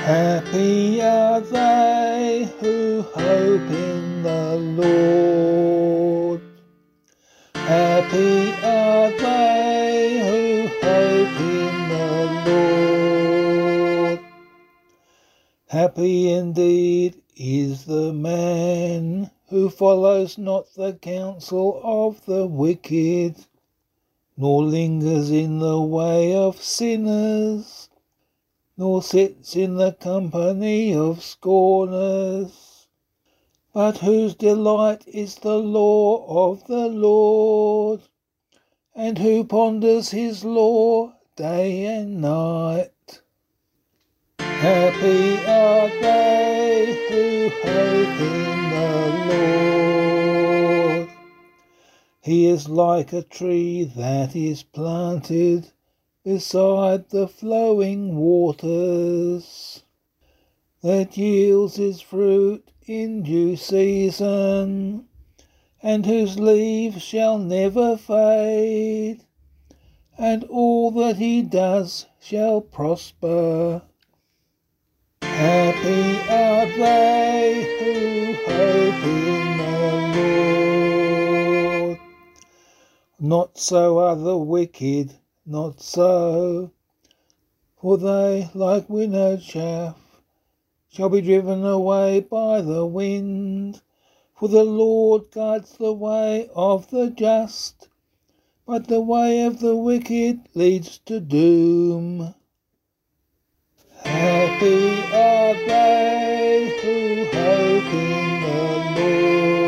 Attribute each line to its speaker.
Speaker 1: Happy are they who hope in the Lord. Happy are they who hope in the Lord. Happy indeed is the man who follows not the counsel of the wicked, nor lingers in the way of sinners, nor sits in the company of scorners, but whose delight is the law of the Lord, and who ponders his law day and night. Happy are they who hope in the Lord. He is like a tree that is planted beside the flowing waters, that yields its fruit in due season, and whose leaves shall never fade, and all that he does shall prosper. Happy are they who hope in the Lord. Not so are the wicked, not so, for they, like winnowed chaff, shall be driven away by the wind. For the Lord guides the way of the just, but the way of the wicked leads to doom. Happy are they who hope in the Lord.